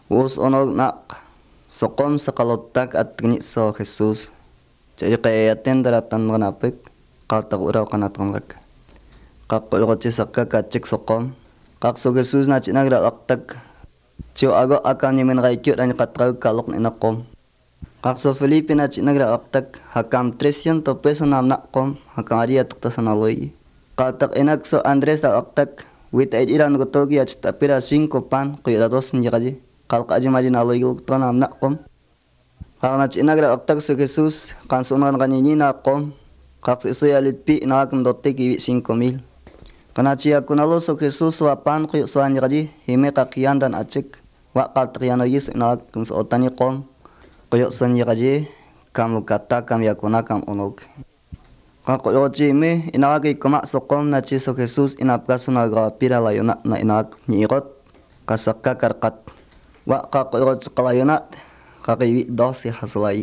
Us onol nak sokom sakalotak at gni so Jesus. Jadi kayatin daratan manapik kal taguraw kanatangak. Kakulkochi sakka kachik sokom. Kak so Jesus na chinagralaktak. Chiyo ago akam nimen kaikyot ani katrag kalok ni nakom. Kak so Felipe na chinagralaktak hakam 300 peso namnakom hakam ariya tukta sanaloy. Kaltak enak so Andres dalaktak. Wit ay iran gotol ki at tapira 5 pan kuyadados niya kaji. Kalka aji maji naloy gulukta namnakom. Kak na chinagralaktak so Jesus kansunan kanini nakom. Kak so isoy alitpi nakakam dote ki 5,000. Kana chia kunalo so Jesus wapan kuyo so anjadi hime kakian dan acik wa kaltriano yis inak kung so otani kom kuyo so anjadi kam kata kam yakuna kam onog. Kana kuyo me inak ikoma so kom na chi so Jesus inapka so naga pira layona na inak nyirot kasaka karkat wa ka kuyo kalayona kakiwi dosi haslai.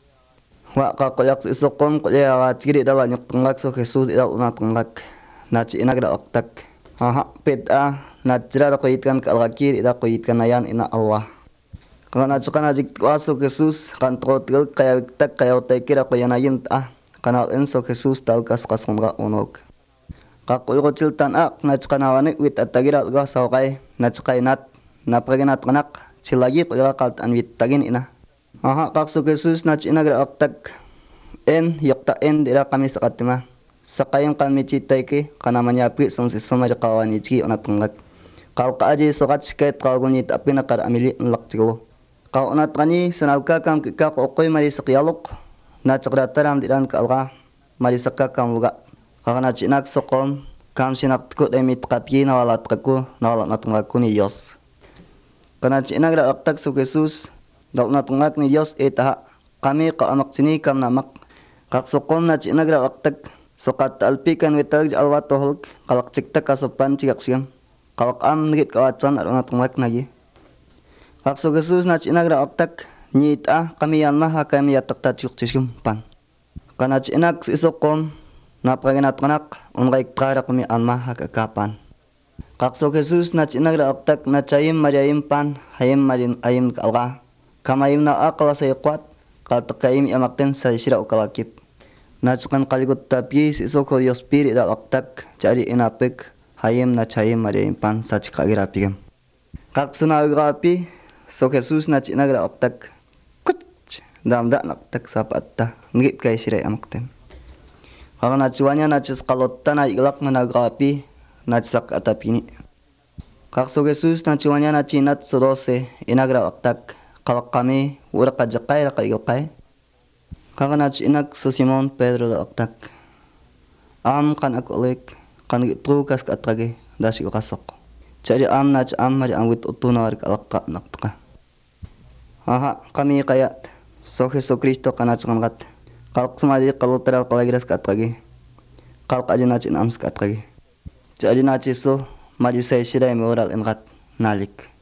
Wa ka kuyo so kom kuyo chiri dala nyok tunggak so Jesus idal una tunggak. Naci inagra oktak peta najra ko itkan kalakir ida ko itkan ayan ina Allah kana naci kana jik waso Jesus kan trotil kaya tak kaya tekira ko yanayin kana enso Jesus talkas kasonga onok kakul ko ciltan naci kana wane wit atagira ga sawkai naci kainat napragenat kanak cilagi ko kalt an wit tagin ina kakso Jesus naci inagra oktak en yakta en dira kami sakatima sakayang kami citay ki kanamanya pi song si sumaj kawani chi onat ngak kau ka aji sokat siket kau gunit api nakar amili nlak chilo kau onat kani sanalka kam ka ko koy mari sakyalok na chakrataram diran kalga mari sakka kam luga kana chinak sokom kam sinak ko demit kapi nawalat ko nawalat natungak ko ni Dios kana chinak ra aktak so Jesus daw natungak ni Dios eta kami ka amak sini kam namak kak sokom na chinak ra aktak sokat alpikan wetag alwat tohol kalak cikta kasopan cigak siam kalak am ngit kawacan arona tungak nagi kakso Jesus na chinagra oktak nyita kami yan maha kami yatak tatyuk cisim pan kana chinak isokom na pragenat kanak ungai kara kami an maha kakapan kakso Jesus na chinagra oktak na chayim marayim pan hayim marin ayim kalga kamayim na akala sayakwat kaltakayim yamakten sa isira ukalakip Nacikan kaligut tapi si soko Dios piri dal oktak cari inapik hayem na chayem marayim pan sa chikagira pigam. Kak sunagrapi so Jesus na chinagra oktak kuch damda naktak sapatta ngit kay siray amakten. Kaka nachiwanya nachis kalotta na iglak na nagrapi nachisak atapini. Kak so Jesus nachiwanya nachinat so 12 inagra oktak kalak kami ura kajakay raka iglakay. Kakanac inak so Simon Pedro da oktak. Am kan aku lek kan gitu kas katrage dasi kasok. Jadi am nac am mari angwit utunar kalak naktka. Kami kayak so Yesus Kristo kanac kangat. Kalak semadi kalau teral kalagiras katrage. Kalak aja nac am katrage. Jadi nac so mari saya sirai moral engat nalik.